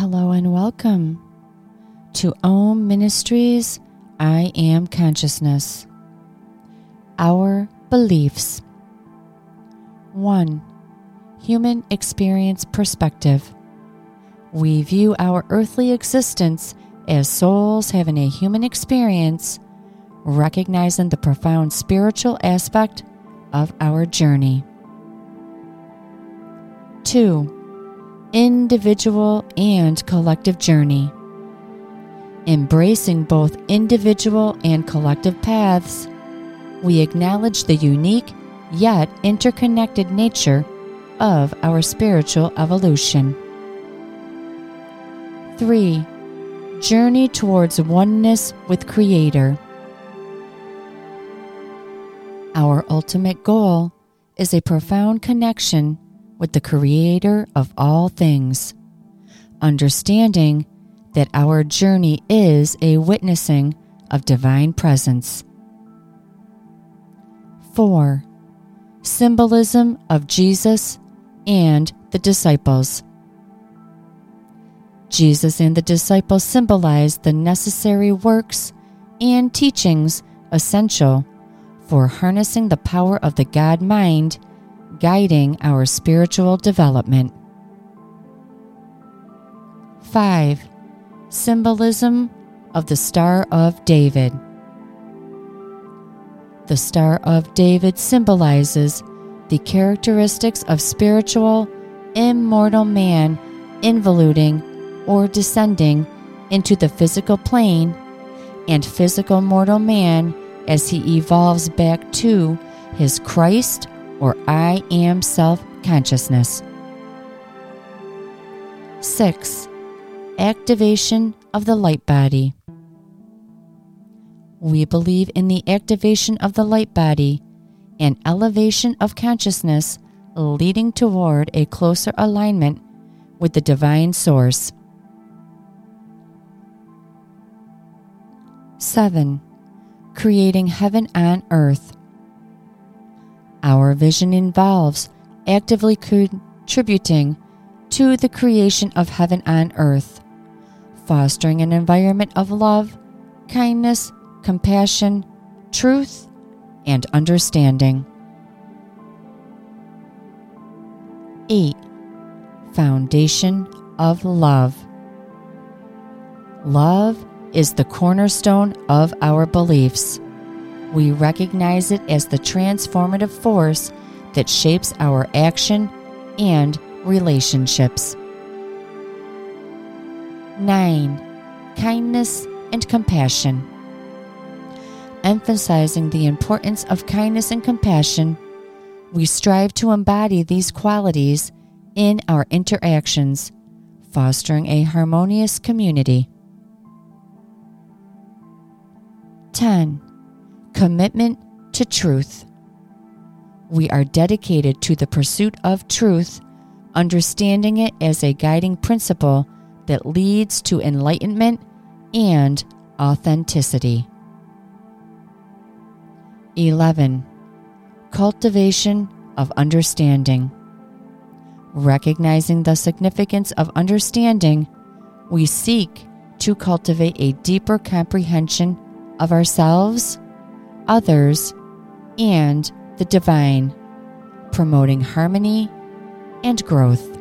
Hello and welcome to Om Ministries I Am Consciousness. Our beliefs. 1. Human experience perspective. We view our earthly existence as souls having a human experience, recognizing the profound spiritual aspect of our journey. 2. Individual and collective journey. Embracing both individual and collective paths, we acknowledge the unique yet interconnected nature of our spiritual evolution. 3. Journey towards oneness with Creator. Our ultimate goal is a profound connection with the Creator of all things, understanding that our journey is a witnessing of divine presence. 4. Symbolism of Jesus and the disciples. Jesus and the disciples symbolize the necessary works and teachings essential for harnessing the power of the God mind, guiding our spiritual development. 5. Symbolism of the Star of David. The Star of David symbolizes the characteristics of spiritual, immortal man involuting or descending into the physical plane, and physical mortal man as he evolves back to his Christ or I Am self-consciousness. 6. Activation of the light body. We believe in the activation of the light body, an elevation of consciousness leading toward a closer alignment with the divine source. 7. Creating heaven on earth. Our vision involves actively contributing to the creation of heaven on earth, fostering an environment of love, kindness, compassion, truth, and understanding. 8. Foundation of love. Love is the cornerstone of our beliefs. We recognize it as the transformative force that shapes our action and relationships. 9. Kindness and compassion. Emphasizing the importance of kindness and compassion, we strive to embody these qualities in our interactions, fostering a harmonious community. 10. Commitment to truth. We are dedicated to the pursuit of truth, understanding it as a guiding principle that leads to enlightenment and authenticity. 11. Cultivation of understanding. Recognizing the significance of understanding, we seek to cultivate a deeper comprehension of ourselves, others, and the divine, promoting harmony and growth.